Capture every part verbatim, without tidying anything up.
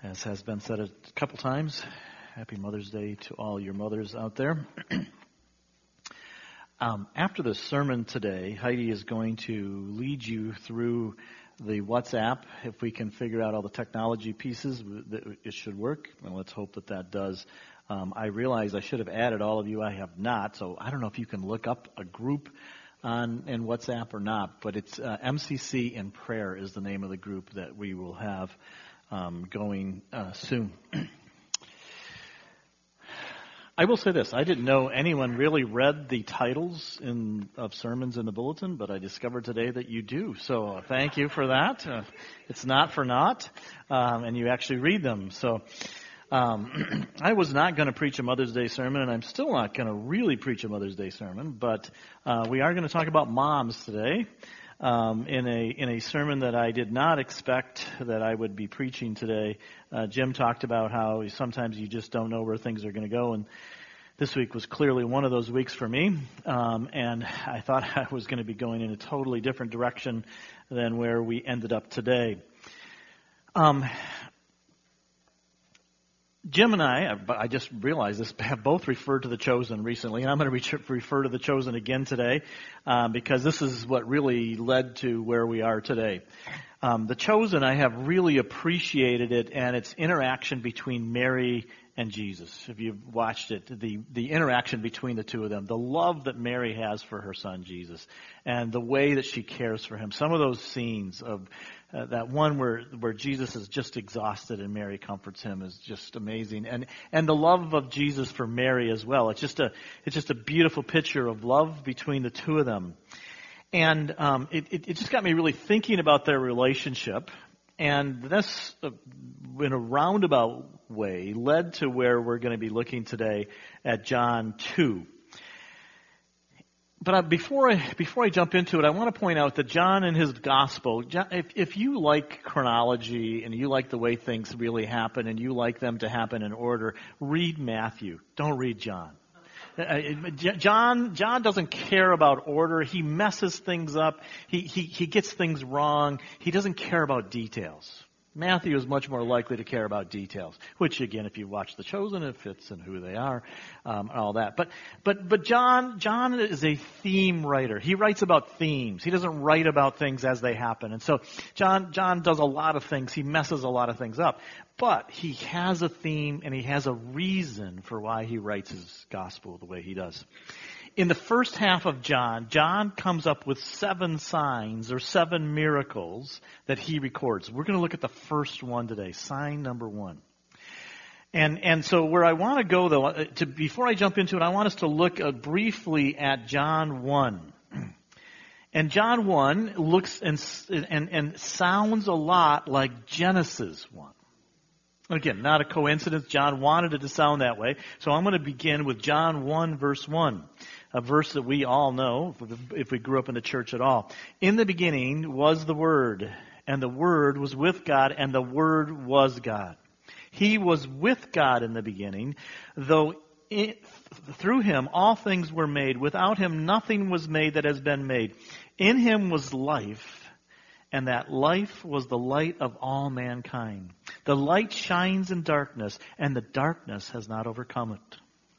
As has been said a couple times, happy Mother's Day to all your mothers out there. um, after the sermon today, Heidi is going to lead you through the WhatsApp. If we can figure out all the technology pieces, it should work, and let's hope that that does. Um, I realize I should have added all of you. I have not, so I don't know if you can look up a group on in WhatsApp or not, but it's uh, M C C in Prayer is the name of the group that we will have Um, going uh, soon. I will say this. I didn't know anyone really read the titles in, of sermons in the bulletin, but I discovered today that you do. So uh, thank you for that. Uh, it's not for naught, um, and you actually read them. So um, I was not going to preach a Mother's Day sermon, and I'm still not going to really preach a Mother's Day sermon, but uh, we are going to talk about moms today. Um, in a in a sermon that I did not expect that I would be preaching today. Uh, Jim talked about how sometimes you just don't know where things are going to go, and this week was clearly one of those weeks for me. Um, and I thought I was going to be going in a totally different direction than where we ended up today. Um, Jim and I, I just realized this, have both referred to The Chosen recently, and I'm going to refer to The Chosen again today um, because this is what really led to where we are today. Um, The Chosen, I have really appreciated it and its interaction between Mary and Jesus. If you've watched it, the, the interaction between the two of them, the love that Mary has for her son Jesus, and the way that she cares for him. Some of those scenes of uh, that one where where Jesus is just exhausted and Mary comforts him is just amazing, and and the love of Jesus for Mary as well. It's just a it's just a beautiful picture of love between the two of them, and um, it, it it just got me really thinking about their relationship. And this, uh, in a roundabout way, led to where we're going to be looking today at John two. But uh, before I before I jump into it, I want to point out that John in his gospel, John, if, if you like chronology and you like the way things really happen and you like them to happen in order, read Matthew. Don't read John. John John doesn't care about order. He messes things up. He, he he gets things wrong. He doesn't care about details. Matthew is much more likely to care about details, which again, if you watch The Chosen, it fits in who they are, um, and all that. But but but John John is a theme writer. He writes about themes. He doesn't write about things as they happen. And so John John does a lot of things. He messes a lot of things up. But he has a theme and he has a reason for why he writes his gospel the way he does. In the first half of John, John comes up with seven signs or seven miracles that he records. We're going to look at the first one today, sign number one. And and so where I want to go, though, to, before I jump into it, I want us to look uh, briefly at John one. And John one looks and, and, and sounds a lot like Genesis one. Again, not a coincidence. John wanted it to sound that way. So I'm going to begin with John one, verse one, a verse that we all know if we grew up in the church at all. In the beginning was the Word, and the Word was with God, and the Word was God. He was with God in the beginning, though it, through him all things were made. Without him nothing was made that has been made. In him was life, and that life was the light of all mankind. The light shines in darkness, and the darkness has not overcome it.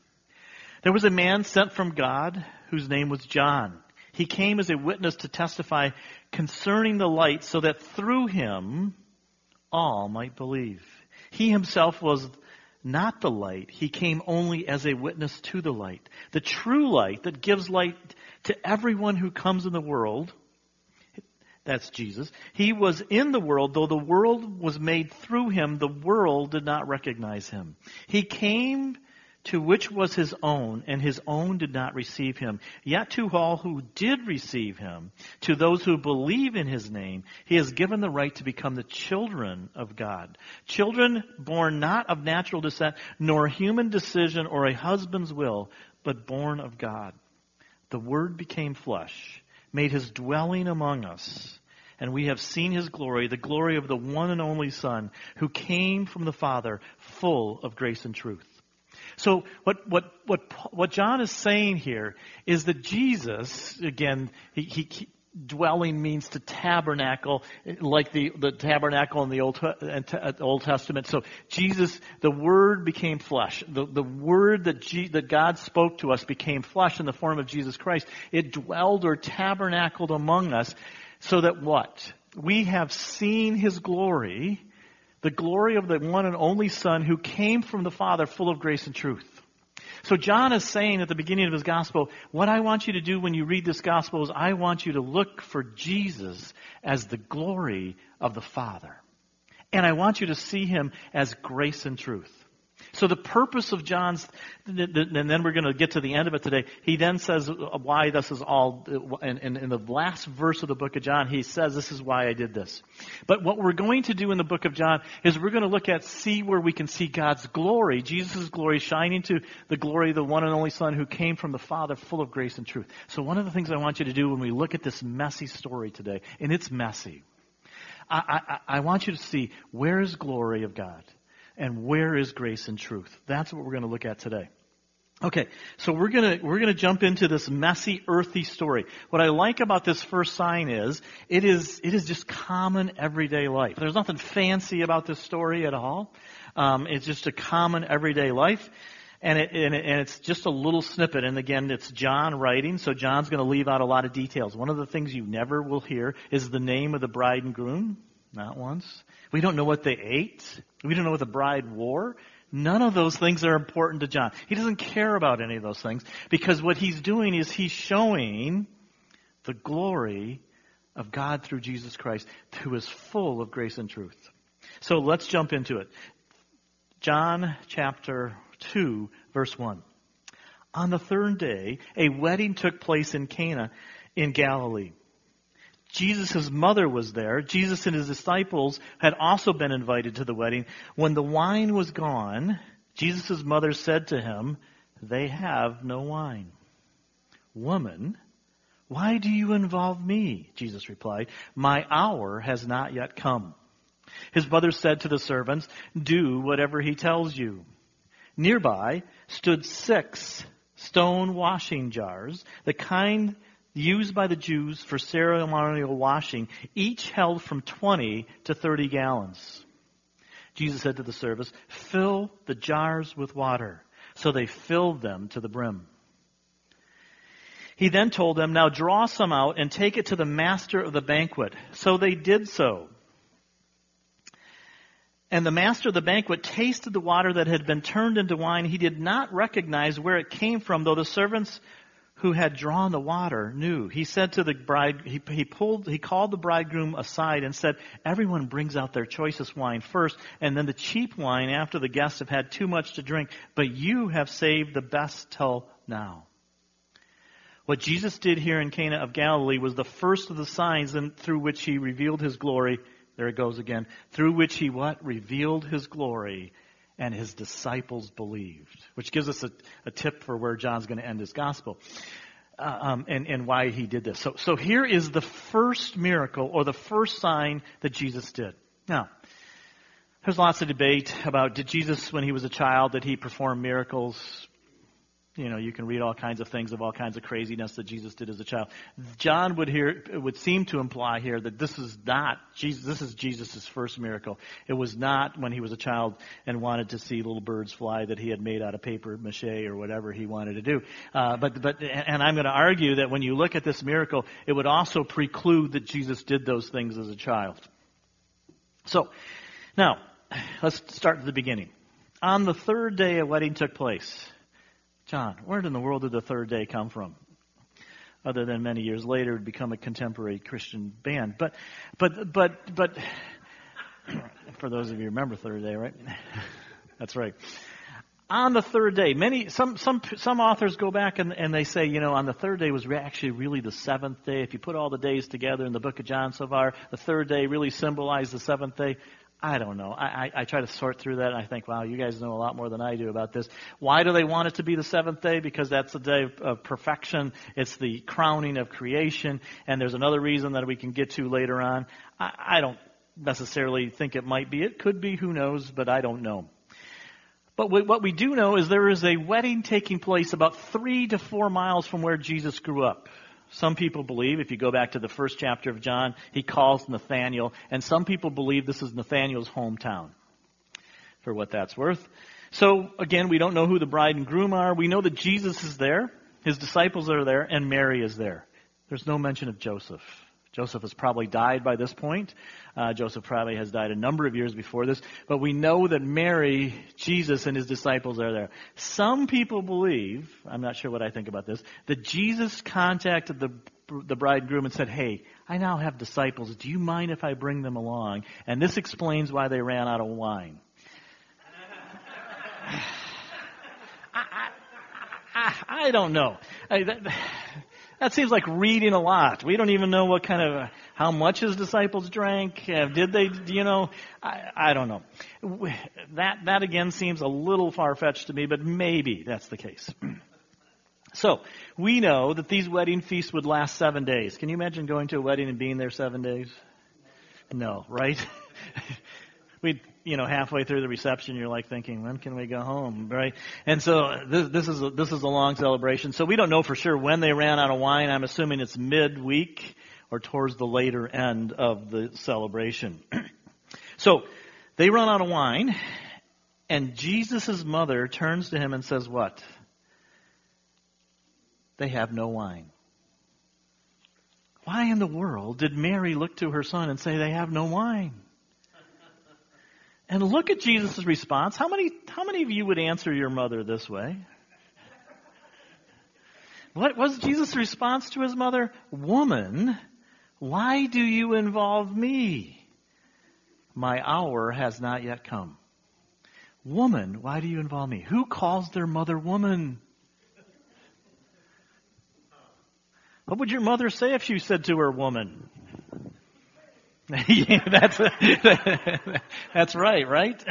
There was a man sent from God whose name was John. He came as a witness to testify concerning the light, so that through him all might believe. He himself was not the light. He came only as a witness to the light. The true light that gives light to everyone who comes in the world. That's Jesus. He was in the world, though the world was made through him, the world did not recognize him. He came to which was his own, and his own did not receive him. Yet to all who did receive him, to those who believe in his name, he has given the right to become the children of God. Children born not of natural descent, nor human decision or a husband's will, but born of God. The Word became flesh, made his dwelling among us, and we have seen his glory, the glory of the one and only Son, who came from the Father, full of grace and truth. So what what what what John is saying here is that Jesus, again, he he dwelling means to tabernacle, like the, the tabernacle in the Old, Old Testament. So Jesus, the Word became flesh. The, the Word that, G, that God spoke to us became flesh in the form of Jesus Christ. It dwelled or tabernacled among us so that what? We have seen His glory, the glory of the one and only Son who came from the Father full of grace and truth. So John is saying at the beginning of his gospel, what I want you to do when you read this gospel is I want you to look for Jesus as the glory of the Father. And I want you to see Him as grace and truth. So the purpose of John's, and then we're going to get to the end of it today, he then says why this is all, and in the last verse of the book of John, he says this is why I did this. But what we're going to do in the book of John is we're going to look at, see where we can see God's glory, Jesus' glory shining to the glory of the one and only Son who came from the Father full of grace and truth. So one of the things I want you to do when we look at this messy story today, and it's messy, I, I, I want you to see where is glory of God? And where is grace and truth? That's what we're going to look at today. Okay, so we're going to we're going to jump into this messy, earthy story. What I like about this first sign is it is it is just common everyday life. There's nothing fancy about this story at all. Um, it's just a common everyday life, and it, and it and it's just a little snippet. And again, it's John writing, so John's going to leave out a lot of details. One of the things you never will hear is the name of the bride and groom. Not once. We don't know what they ate. We don't know what the bride wore. None of those things are important to John. He doesn't care about any of those things because what he's doing is he's showing the glory of God through Jesus Christ, who is full of grace and truth. So let's jump into it. John chapter two, verse one. On the third day, a wedding took place in Cana in Galilee. Jesus' mother was there. Jesus and his disciples had also been invited to the wedding. When the wine was gone, Jesus' mother said to him, "They have no wine." "Woman, why do you involve me?" Jesus replied. "My hour has not yet come." His mother said to the servants, "Do whatever he tells you." Nearby stood six stone washing jars, the kind used by the Jews for ceremonial washing, each held from twenty to thirty gallons. Jesus said to the servants, "Fill the jars with water." So they filled them to the brim. He then told them, "Now draw some out and take it to the master of the banquet." So they did so. And the master of the banquet tasted the water that had been turned into wine. He did not recognize where it came from, though the servants who had drawn the water knew. He said to the bride, he, he pulled, he called the bridegroom aside and said, "Everyone brings out their choicest wine first, and then the cheap wine after the guests have had too much to drink. But you have saved the best till now." What Jesus did here in Cana of Galilee was the first of the signs through which he revealed his glory. There it goes again. Through which he what? Revealed his glory, and his disciples believed. Which gives us a, a tip for where John's going to end his gospel. Uh, um, and, and why he did this. So, so here is the first miracle, or the first sign that Jesus did. Now, there's lots of debate about, did Jesus, when he was a child, did he perform miracles? You know, you can read all kinds of things of all kinds of craziness that Jesus did as a child. John would hear, would seem to imply here that this is not Jesus. This is Jesus' first miracle. It was not when he was a child and wanted to see little birds fly that he had made out of paper mache or whatever he wanted to do. Uh, but but and I'm going to argue that when you look at this miracle, it would also preclude that Jesus did those things as a child. So now let's start at the beginning. On the third day, a wedding took place. John, where in the world did the third day come from? Other than many years later, it would become a contemporary Christian band. But, but, but, but, for those of you who remember third day, right? That's right. On the third day, many, some, some, some authors go back and, and they say, you know, on the third day was actually really the seventh day. If you put all the days together in the book of John so far, the third day really symbolized the seventh day. I don't know. I, I, I try to sort through that, and I think, wow, you guys know a lot more than I do about this. Why do they want it to be the seventh day? Because that's the day of perfection. It's the crowning of creation. And there's another reason that we can get to later on. I, I don't necessarily think it might be. It could be. Who knows? But I don't know. But what we do know is there is a wedding taking place about three to four miles from where Jesus grew up. Some people believe, if you go back to the first chapter of John, he calls Nathanael, and some people believe this is Nathanael's hometown, for what that's worth. So, again, we don't know who the bride and groom are. We know that Jesus is there, his disciples are there, and Mary is there. There's no mention of Joseph. Joseph has probably died by this point. Uh, Joseph probably has died a number of years before this. But we know that Mary, Jesus, and his disciples are there. Some people believe, I'm not sure what I think about this, that Jesus contacted the, the bride and groom and said, hey, I now have disciples. Do you mind if I bring them along? And this explains why they ran out of wine. I, I, I don't know. I, that, that seems like reading a lot. We don't even know what kind of, how much his disciples drank. Uh, did they, you know, I, I don't know. That, that again seems a little far-fetched to me, but maybe that's the case. So, we know that these wedding feasts would last seven days. Can you imagine going to a wedding and being there seven days? No, right? We, you know, halfway through the reception, you're like thinking, when can we go home, right? And so this, this is a, this is a long celebration. So we don't know for sure when they ran out of wine. I'm assuming it's midweek or towards the later end of the celebration. So they run out of wine, and Jesus' mother turns to him and says, what? They have no wine. Why in the world did Mary look to her son and say they have no wine? And look at Jesus' response. How many, how many of you would answer your mother this way? What was Jesus' response to his mother? Woman, why do you involve me? My hour has not yet come. Woman, why do you involve me? Who calls their mother woman? What would your mother say if you said to her woman? Yeah, that's that's right, right?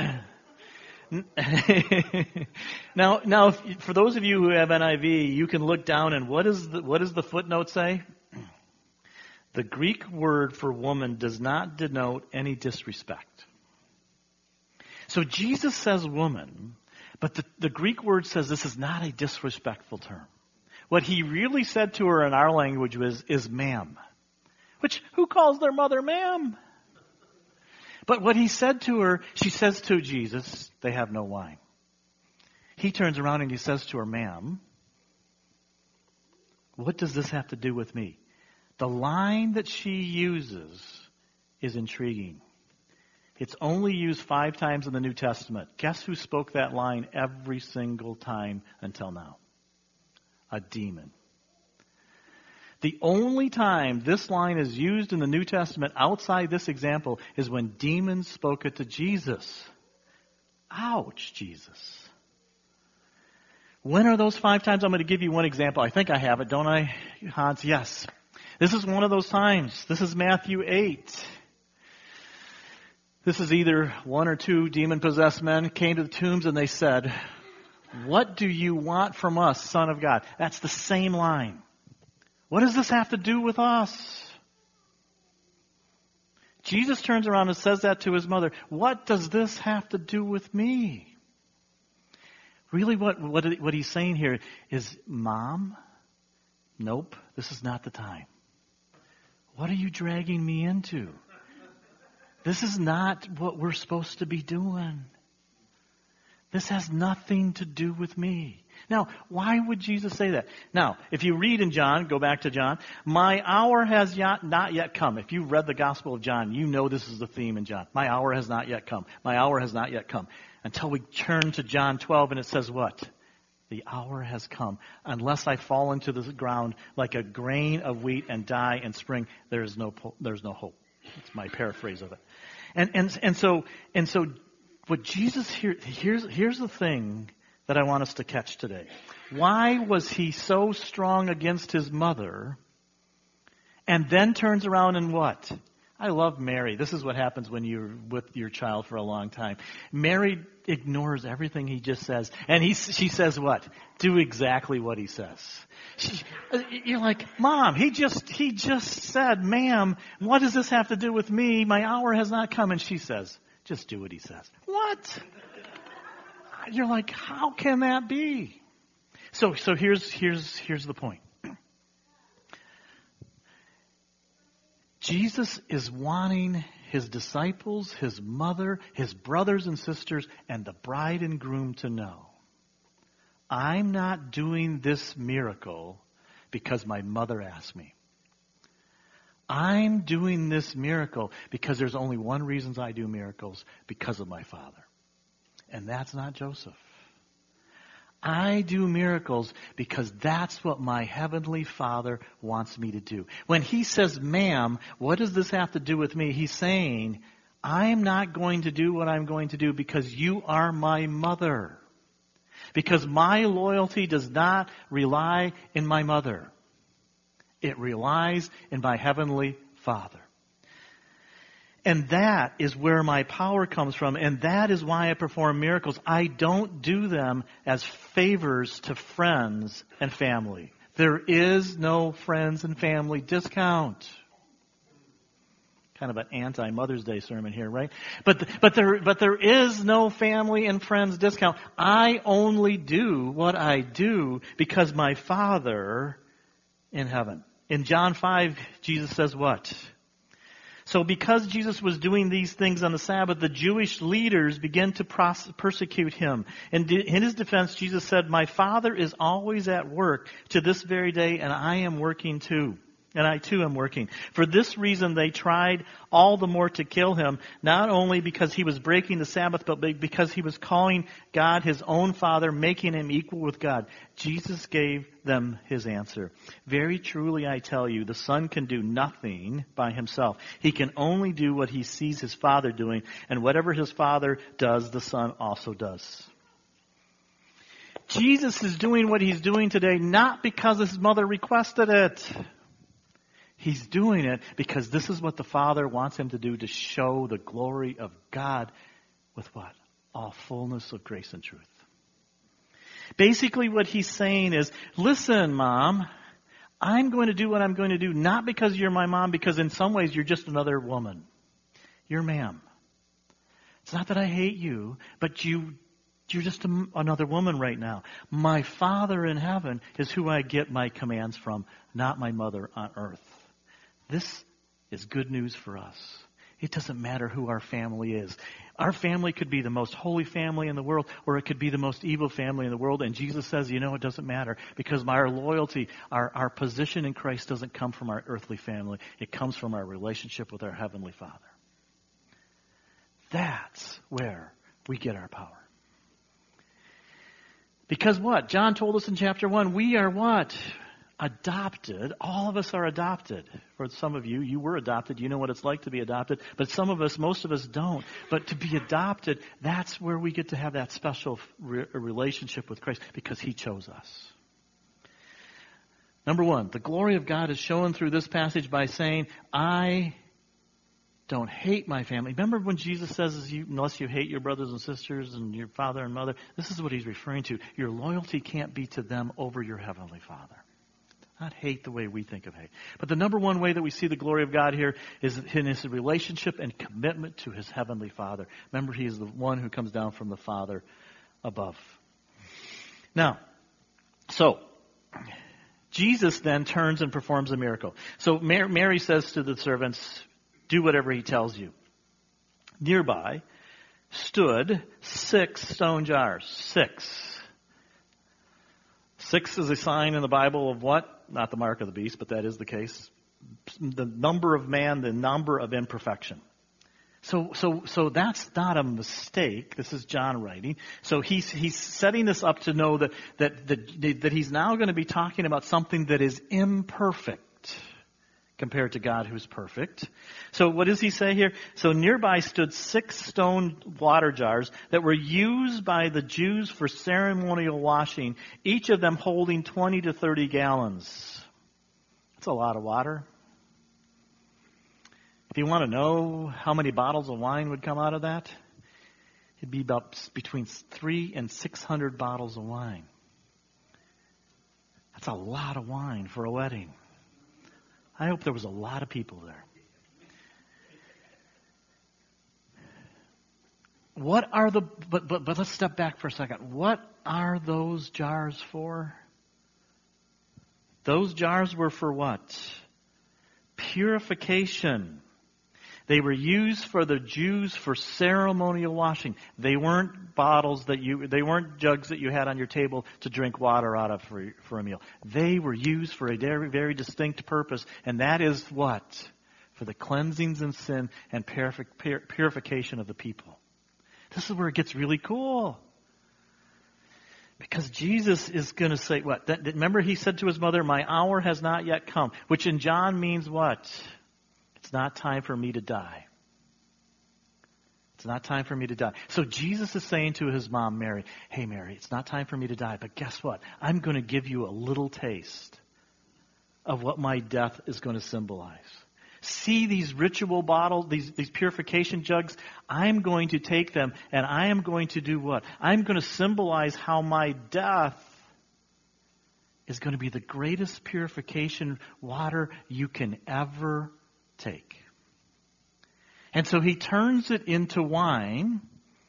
now, now, if, for those of you who have N I V, you can look down and what is the, what does the footnote say? The Greek word for woman does not denote any disrespect. So Jesus says woman, but the, the Greek word says this is not a disrespectful term. What he really said to her in our language was, is ma'am. Which, who calls their mother ma'am? But what he said to her, she says to Jesus, they have no wine. He turns around and he says to her, ma'am, what does this have to do with me? The line that she uses is intriguing. It's only used five times in the New Testament. Guess who spoke that line every single time until now? A demon. The only time this line is used in the New Testament outside this example is when demons spoke it to Jesus. Ouch, Jesus. When are those five times? I'm going to give you one example. I think I have it, don't I, Hans? Yes. This is one of those times. This is Matthew eight. This is either one or two demon-possessed men came to the tombs and they said, what do you want from us, Son of God? That's the same line. What does this have to do with us? Jesus turns around and says that to his mother. What does this have to do with me? Really what, what, what he's saying here is, Mom, nope, this is not the time. What are you dragging me into? This is not what we're supposed to be doing. This has nothing to do with me. Now, why would Jesus say that? Now, if you read in John, go back to John, my hour has yet, not yet come. If you've read the Gospel of John, you know this is the theme in John. My hour has not yet come. My hour has not yet come. Until we turn to John twelve and it says what? The hour has come. Unless I fall into the ground like a grain of wheat and die in spring, there is no, there's no hope. It's my paraphrase of it. And, and, and so, and so, what Jesus here, here's, here's the thing that I want us to catch today. Why was he so strong against his mother and then turns around and what? I love Mary. This is what happens when you're with your child for a long time. Mary ignores everything he just says. And he, she says what? Do exactly what he says. She, you're like, Mom, he just, he just said, ma'am, what does this have to do with me? My hour has not come. And she says, just do what he says. What? You're like, how can that be? So, so here's, here's, here's the point. Jesus is wanting his disciples, his mother, his brothers and sisters, and the bride and groom to know, I'm not doing this miracle because my mother asked me. I'm doing this miracle because there's only one reason I do miracles, because of my Father. And that's not Joseph. I do miracles because that's what my Heavenly Father wants me to do. When he says, ma'am, what does this have to do with me? He's saying, I'm not going to do what I'm going to do because you are my mother. Because my loyalty does not rely in my mother. It relies in my Heavenly Father. And that is where my power comes from, and that is why I perform miracles. I don't do them as favors to friends and family. There is no friends and family discount. Kind of an anti-Mother's Day sermon here, right? But but there but there is no family and friends discount. I only do what I do because my Father in heaven. In John five, Jesus says what? So because Jesus was doing these things on the Sabbath, the Jewish leaders began to pros- persecute him. And in his defense, Jesus said, my Father is always at work to this very day, and I am working too. And I too am working. For this reason, they tried all the more to kill him, not only because he was breaking the Sabbath, but because he was calling God his own Father, making him equal with God. Jesus gave them his answer. Very truly, I tell you, the Son can do nothing by himself. He can only do what he sees his Father doing, and whatever his Father does, the Son also does. Jesus is doing what he's doing today not because his mother requested it. He's doing it because this is what the Father wants him to do, to show the glory of God with what? All fullness of grace and truth. Basically what he's saying is, listen, Mom, I'm going to do what I'm going to do, not because you're my mom, because in some ways you're just another woman. You're ma'am. It's not that I hate you, but you, you're just a, another woman right now. My Father in heaven is who I get my commands from, not my mother on earth. This is good news for us. It doesn't matter who our family is. Our family could be the most holy family in the world, or it could be the most evil family in the world. And Jesus says, you know, it doesn't matter, because our loyalty, our, our position in Christ doesn't come from our earthly family. It comes from our relationship with our Heavenly Father. That's where we get our power. Because what? John told us in chapter one, we are what? Adopted. All of us are adopted. For some of you, you were adopted. You know what it's like to be adopted. But some of us, most of us don't. But to be adopted, that's where we get to have that special re- relationship with Christ, because he chose us. Number one, the glory of God is shown through this passage by saying, I don't hate my family. Remember when Jesus says, you, unless you hate your brothers and sisters and your father and mother, this is what he's referring to. Your loyalty can't be to them over your Heavenly Father. Not hate the way we think of hate. But the number one way that we see the glory of God here is in his relationship and commitment to his Heavenly Father. Remember, he is the one who comes down from the Father above. Now, so, Jesus then turns and performs a miracle. So Mary says to the servants, do whatever he tells you. Nearby stood six stone jars. Six. Six is a sign in the Bible of what? Not the mark of the beast, but that is the case. The number of man, the number of imperfection. So, so, so that's not a mistake. This is John writing. So he's he's setting this up to know that that that, that he's now going to be talking about something that is imperfect compared to God who's perfect. So what does he say here? So nearby stood six stone water jars that were used by the Jews for ceremonial washing, each of them holding twenty to thirty gallons. That's a lot of water. If you want to know how many bottles of wine would come out of that, it'd be about between three and six hundred bottles of wine. That's a lot of wine for a wedding. I hope there was a lot of people there. What are the, but, but, but let's step back for a second. What are those jars for? Those jars were for what? purification. They were used for the Jews for ceremonial washing. They weren't bottles that you, they weren't jugs that you had on your table to drink water out of for, for a meal. They were used for a very, very distinct purpose, and that is what? For the cleansings of sin and purific, purification of the people. This is where it gets really cool. Because Jesus is going to say what? That, remember he said to his mother, my hour has not yet come. Which in John means what? It's not time for me to die. It's not time for me to die. So Jesus is saying to his mom, Mary, hey Mary, it's not time for me to die. But guess what? I'm going to give you a little taste of what my death is going to symbolize. See these ritual bottles, these, these purification jugs? I'm going to take them and I am going to do what? I'm going to symbolize how my death is going to be the greatest purification water you can ever take. And so he turns it into wine,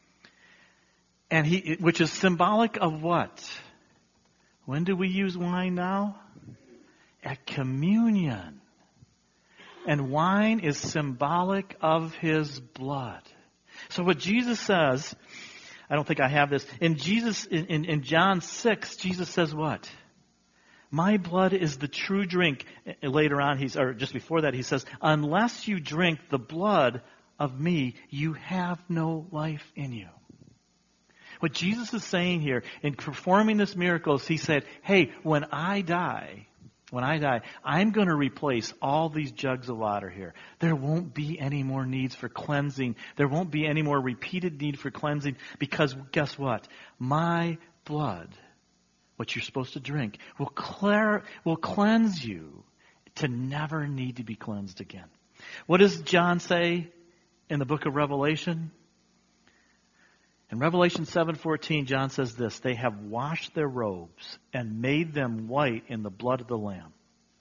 and he, which is symbolic of what? When do we use wine now? At communion. And wine is symbolic of his blood. So what Jesus says, I don't think I have this, in Jesus, in, in, in John six, Jesus says what? My blood is the true drink. Later on, he's, or just before that, he says, unless you drink the blood of me, you have no life in you. What Jesus is saying here, in performing this miracle, is he said, hey, when I die, when I die, I'm going to replace all these jugs of water here. There won't be any more needs for cleansing. There won't be any more repeated need for cleansing, because guess what? My blood, what you're supposed to drink, will, clear, will cleanse you to never need to be cleansed again. What does John say in the book of Revelation? In Revelation seven fourteen, John says this, they have washed their robes and made them white in the blood of the Lamb.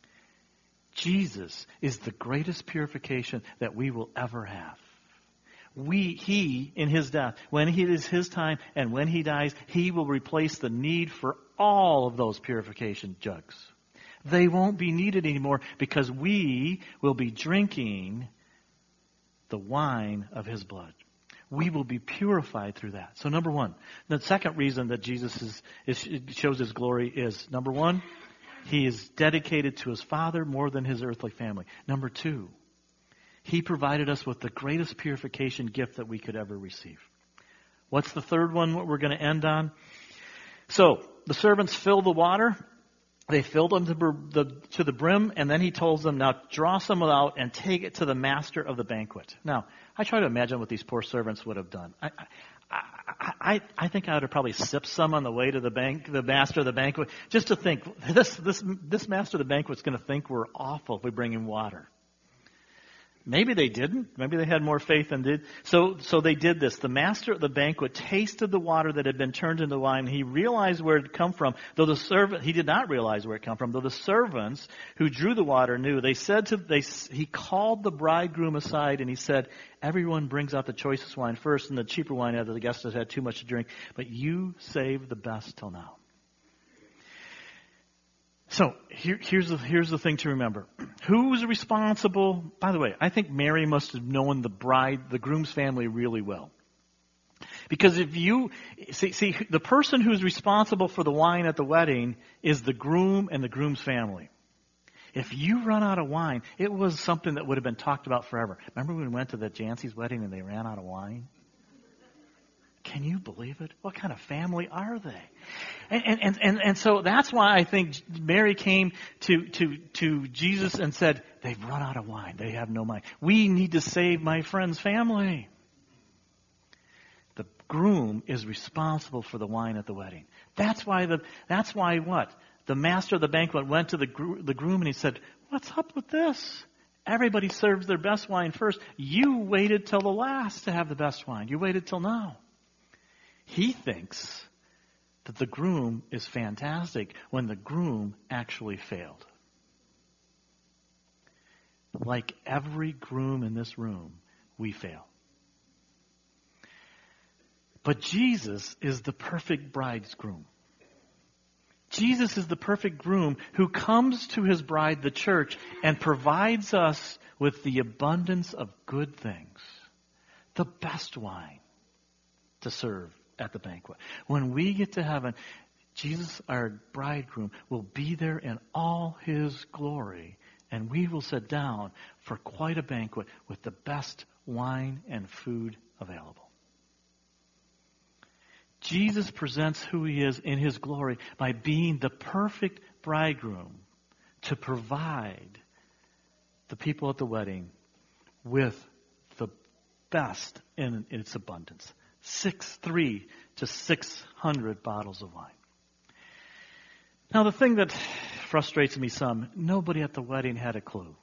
Jesus is the greatest purification that we will ever have. We, he, in his death, when it is his time and when he dies, he will replace the need for all of those purification jugs. They won't be needed anymore because we will be drinking the wine of his blood. We will be purified through that. So number one, the second reason that Jesus is, is shows his glory is, number one, he is dedicated to his Father more than his earthly family. Number two, he provided us with the greatest purification gift that we could ever receive. What's the third one, what we're going to end on? So, the servants fill the water. They filled them to the, to the brim, and then he tells them, now draw some out and take it to the master of the banquet. Now, I try to imagine what these poor servants would have done. I, I, I, I think I would have probably sipped some on the way to the bank, the master of the banquet, just to think, this, this, this master of the banquet's going to think we're awful if we bring him water. Maybe they didn't. Maybe they had more faith than did. So, so they did this. The master of the banquet tasted the water that had been turned into wine. He realized where it had come from, though the servant, he did not realize where it came from, though the servants who drew the water knew. They said to, they, he called the bridegroom aside and he said, everyone brings out the choicest wine first and the cheaper wine after the guests have had too much to drink, but you save the best till now. So here, here's the, here's the thing to remember. Who was responsible? By the way, I think Mary must have known the bride, the groom's family really well. Because if you, see, see, the person who's responsible for the wine at the wedding is the groom and the groom's family. If you run out of wine, it was something that would have been talked about forever. Remember when we went to the Jancy's wedding and they ran out of wine? Can you believe it? What kind of family are they? And, and, and, and so that's why I think Mary came to, to, to Jesus and said, they've run out of wine. They have no wine. We need to save my friend's family. The groom is responsible for the wine at the wedding. That's why the, that's why what? The master of the banquet went to the, the groom and he said, what's up with this? Everybody serves their best wine first. You waited till the last to have the best wine. You waited till now. He thinks that the groom is fantastic when the groom actually failed. Like every groom in this room, we fail. But Jesus is the perfect bridegroom. Jesus is the perfect groom who comes to his bride, the church, and provides us with the abundance of good things, the best wine to serve at the banquet. When we get to heaven, Jesus, our bridegroom, will be there in all his glory, and we will sit down for quite a banquet with the best wine and food available. Jesus presents who he is in his glory by being the perfect bridegroom to provide the people at the wedding with the best in its abundance. Six, three to six hundred bottles of wine. Now, the thing that frustrates me some, nobody at the wedding had a clue.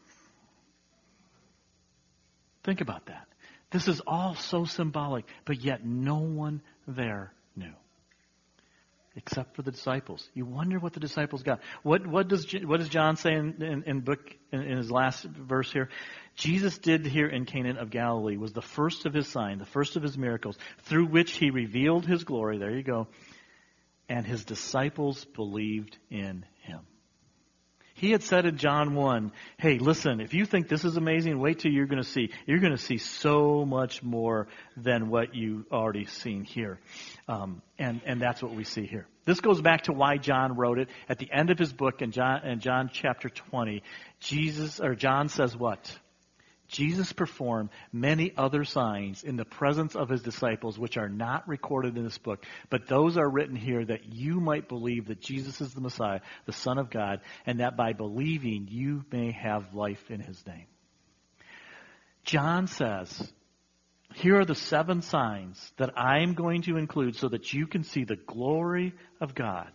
Think about that. This is all so symbolic, but yet no one there knew. Except for the disciples. You wonder what the disciples got. What, what does what does John say in, in, in book in, in his last verse here? Jesus did here in Cana of Galilee was the first of his signs, the first of his miracles, through which he revealed his glory. There you go. And his disciples believed in him. He had said in John one, hey, listen, if you think this is amazing, wait till you're going to see. You're going to see so much more than what you already seen here. Um, and, and that's what we see here. This goes back to why John wrote it. At the end of his book in John, in John chapter twenty, Jesus, or John says what? Jesus performed many other signs in the presence of his disciples, which are not recorded in this book, but those are written here that you might believe that Jesus is the Messiah, the Son of God, and that by believing you may have life in his name. John says, here are the seven signs that I'm going to include so that you can see the glory of God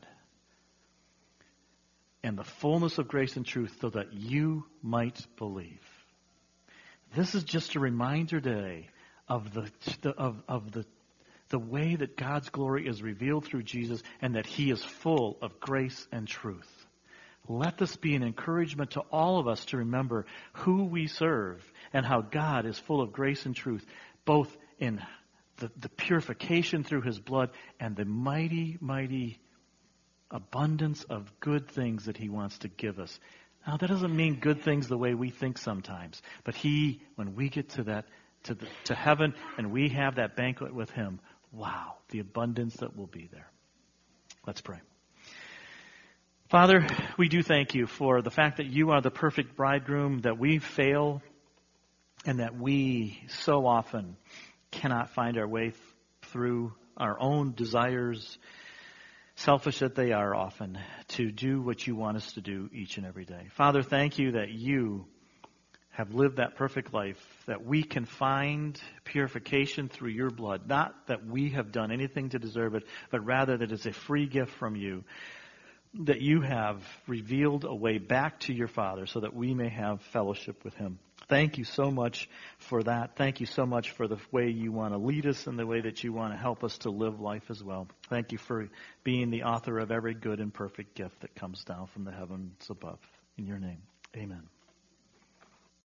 and the fullness of grace and truth so that you might believe. This is just a reminder today of the of of the the way that God's glory is revealed through Jesus and that he is full of grace and truth. Let this be an encouragement to all of us to remember who we serve and how God is full of grace and truth, both in the, the purification through his blood and the mighty, mighty abundance of good things that he wants to give us. Now, that doesn't mean good things the way we think sometimes. But he, when we get to that, to the, to heaven, and we have that banquet with him, wow, the abundance that will be there. Let's pray. Father, we do thank you for the fact that you are the perfect bridegroom, that we fail, and that we so often cannot find our way th- through our own desires, selfish that they are often, to do what you want us to do each and every day. Father, thank you that you have lived that perfect life, that we can find purification through your blood. Not that we have done anything to deserve it, but rather that it's a free gift from you, that you have revealed a way back to your Father so that we may have fellowship with him. Thank you so much for that. Thank you so much for the way you want to lead us and the way that you want to help us to live life as well. Thank you for being the author of every good and perfect gift that comes down from the heavens above. In your name, amen.